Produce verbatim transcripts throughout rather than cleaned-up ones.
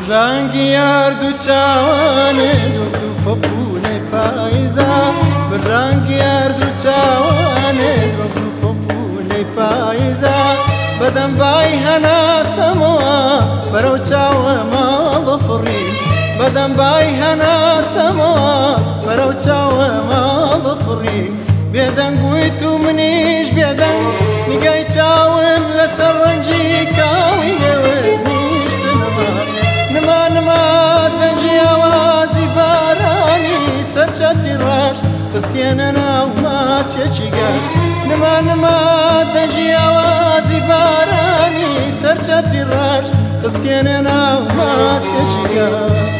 ڕەنگی یارد و چاوانت وەک دوو پەپوولەی پاییزە ڕەنگی یارد و چاوانت وەک دوو پەپوولەی پاییزە بەدەم بای هەناسەمەوە بەرەو چاوە ماڵە فڕی بەدەم بای هەناسەمەوە بەرەو چاوە ماڵە فڕی بێدەنگ بوویت و منیش بێدەنگ نیگای چاوم لەسەر ڕەنگی کاوی نێوت نیشتنەوە نما نما دەنگی ئاوازی بارانی سەرچەتی ڕەش خستێنە ناو ماچێکی گەش نما نما دەنگی ئاوازی بارانی سەرچەتی ڕەش خستێنە ناو ماچێکی گەش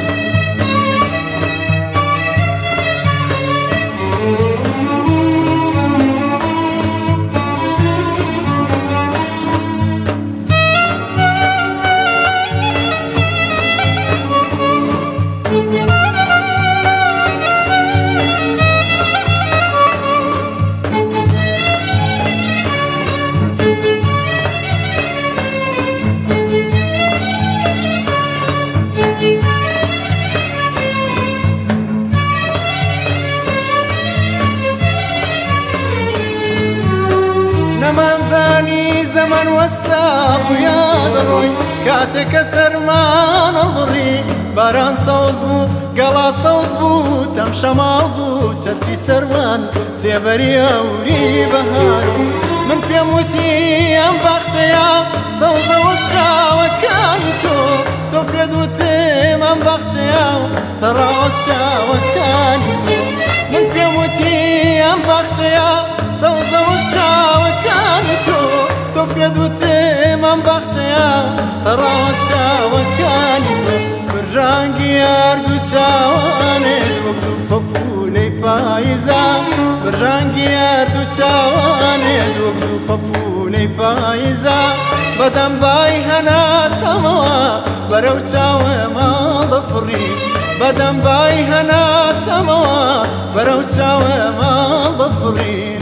نەمانزانی زەمان وەستا بوویا دەڕۆی کاتێکە سەرمان هەڵبڕی باران سەوز بوو گەڵا سەوز بوو تەم شەماڵ بوو چەتری سەروان سێبەری ئەوری بەهار من پێم وتی ئەم باخچەیە سەوزە وەک چاوەکانی تۆ تۆ پێت وتم ئەم باخچەیە تەڕا وەک چاوەکانی تۆ من پێم وتی ئەم باخچەیە سەوزە وەک چاوەکانی تۆ تۆ پێت وتم ئەم باخچەیە تەڕا وەک چاوەکانی تۆ ڕەنگی یارد و چاوانت وەک دوو پەپوولەی پاییزە ڕەنگی یارد و چاوانت وەک دوو پەپوولەی پاییزە بەدەم بای هەناسەمەوە بەرەو چاوە ماڵە فڕی بەدەم بای هەناسەمەوە بەرەو چاوە ماڵە فڕی